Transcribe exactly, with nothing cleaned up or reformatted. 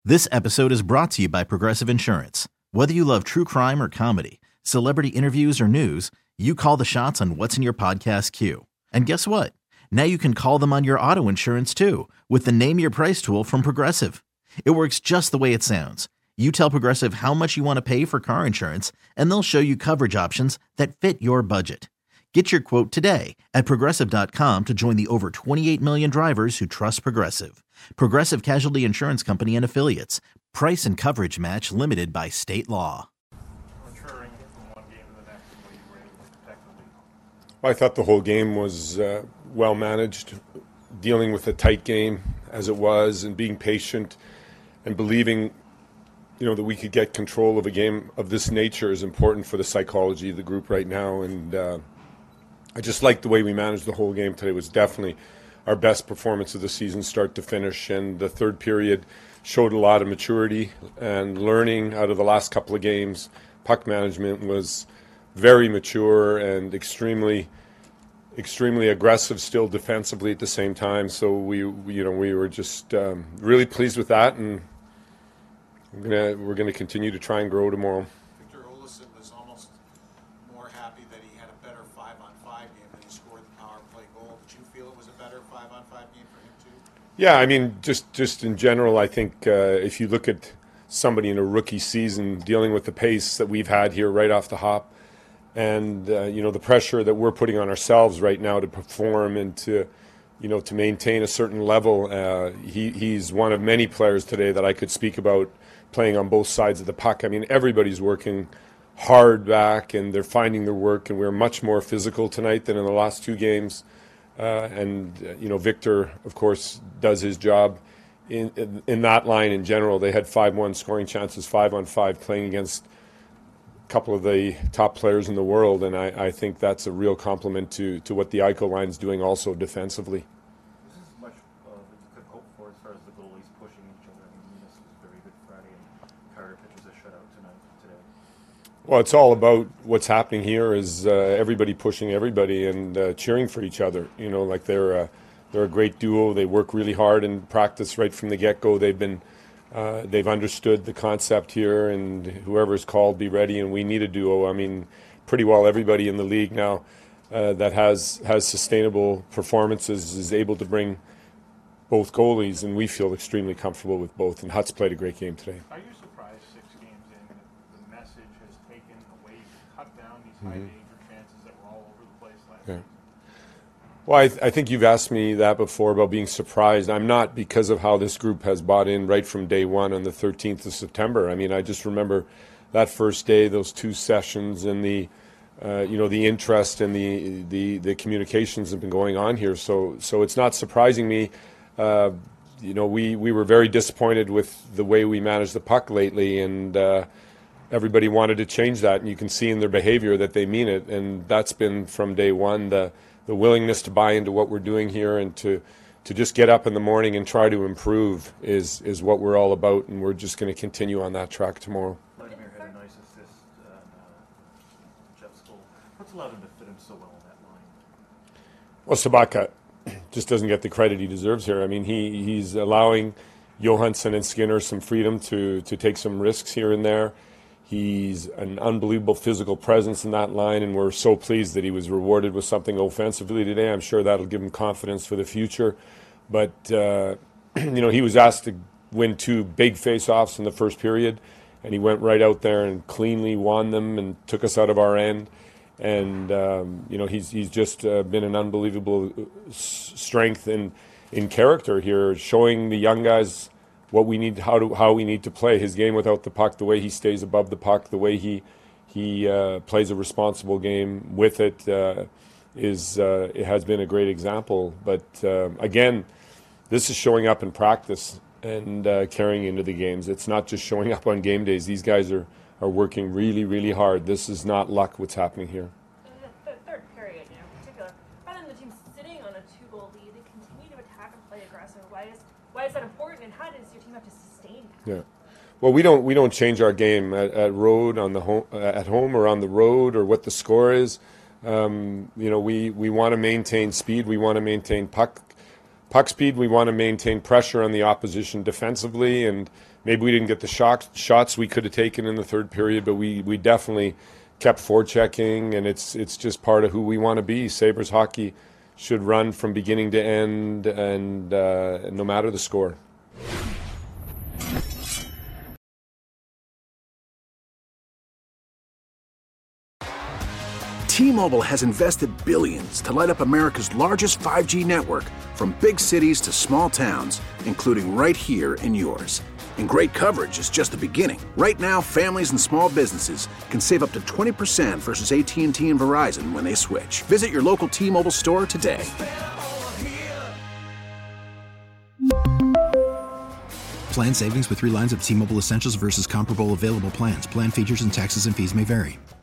This episode is brought to you by Progressive Insurance. Whether you love true crime or comedy, celebrity interviews or news, you call the shots on what's in your podcast queue. And guess what? Now you can call them on your auto insurance too with the Name Your Price tool from Progressive. It works just the way it sounds. You tell Progressive how much you want to pay for car insurance, and they'll show you coverage options that fit your budget. Get your quote today at Progressive dot com to join the over twenty-eight million drivers who trust Progressive. Progressive Casualty Insurance Company and Affiliates. Price and coverage match limited by state law. Well, I thought the whole game was uh, well managed, dealing with a tight game as it was and being patient and believing, you know, that we could get control of a game of this nature is important for the psychology of the group right now. And uh, I just liked the way we managed the whole game today. It was definitely our best performance of the season, start to finish. And the third period showed a lot of maturity and learning out of the last couple of games. Puck management was very mature and extremely, extremely aggressive still defensively at the same time. So we, we you know, we were just um, really pleased with that, and we're gonna we're gonna continue to try and grow tomorrow. Victor Olofsson was almost more happy that he had a better five-on-five game than he scored the power play goal. Did you feel it was a better five-on-five game for him too? Yeah, I mean, just just in general, I think uh, if you look at somebody in a rookie season dealing with the pace that we've had here right off the hop, and uh, you know, the pressure that we're putting on ourselves right now to perform and to, you know, to maintain a certain level. Uh, he, he's one of many players today that I could speak about playing on both sides of the puck. I mean, everybody's working hard back and they're finding their work, and we're much more physical tonight than in the last two games. Uh, and, uh, you know, Victor, of course, does his job in, in, in that line in general. They had five one scoring chances, five on five, playing against couple of the top players in the world, and I, I think that's a real compliment to, to what the Eichel line's doing also defensively. This is much uh, that you could hope for as far as the goalies pushing each other. I mean, this was very good Friday, and Carter pitches a shutout tonight today. Well, it's all about what's happening here is uh, everybody pushing everybody and uh, cheering for each other. You know, like they're a, they're a great duo. They work really hard in practice right from the get-go. They've been Uh, they've understood the concept here, and whoever's called, be ready. And we need a duo. I mean, pretty well everybody in the league now uh, that has has sustainable performances is able to bring both goalies, and we feel extremely comfortable with both. And Hutz played a great game today. Are you surprised six games in that the message has taken away to cut down these high Mm-hmm. danger chances that were all over the place last Yeah. week? Well, I, th- I think you've asked me that before about being surprised. I'm not, because of how this group has bought in right from day one on the thirteenth of September. I mean, I just remember that first day, those two sessions, and the, uh, you know, the interest and the, the the communications have been going on here. So so it's not surprising me. Uh, you know, we, we were very disappointed with the way we managed the puck lately, and uh, everybody wanted to change that. And you can see in their behavior that they mean it, and that's been from day one. The the willingness to buy into what we're doing here and to to just get up in the morning and try to improve is is what we're all about, and we're just going to continue on that track tomorrow. Vladimir had a nice assist on uh, Jeff's goal. What's allowed him to fit him so well in that line? Well, Sabatka just doesn't get the credit he deserves here. I mean, he he's allowing Johansson and Skinner some freedom to to take some risks here and there. He's an unbelievable physical presence in that line, and we're so pleased that he was rewarded with something offensively today. I'm sure that'll give him confidence for the future. But, uh, you know, he was asked to win two big face-offs in the first period, and he went right out there and cleanly won them and took us out of our end. And, um, you know, he's he's just uh, been an unbelievable strength in, in character here, showing the young guys what we need, how to how we need to play his game without the puck, the way he stays above the puck, the way he he uh, plays a responsible game with it uh, is uh, it has been a great example. But uh, again, this is showing up in practice and uh, carrying into the games. It's not just showing up on game days. These guys are are working really, really hard. This is not luck what's happening here. In the third period, you know, in particular, rather than the team sitting on a two-goal lead, they continue to attack and play aggressive. Why is why is that important, and how does your team have to sustain that? Yeah. Well, we don't we don't change our game at, at road on the home at home or on the road or what the score is. Um, you know, we, we want to maintain speed. We want to maintain puck puck speed. We want to maintain pressure on the opposition defensively, and maybe we didn't get the shot, shots we could have taken in the third period, but we, we definitely kept forechecking, and it's it's just part of who we want to be. Sabres hockey should run from beginning to end, and uh, no matter the score. T-Mobile has invested billions to light up America's largest five G network, from big cities to small towns, including right here in yours. And great coverage is just the beginning. Right now, families and small businesses can save up to twenty percent versus A T and T and Verizon when they switch. Visit your local T-Mobile store today. Plan savings with three lines of T-Mobile Essentials versus comparable available plans. Plan features and taxes and fees may vary.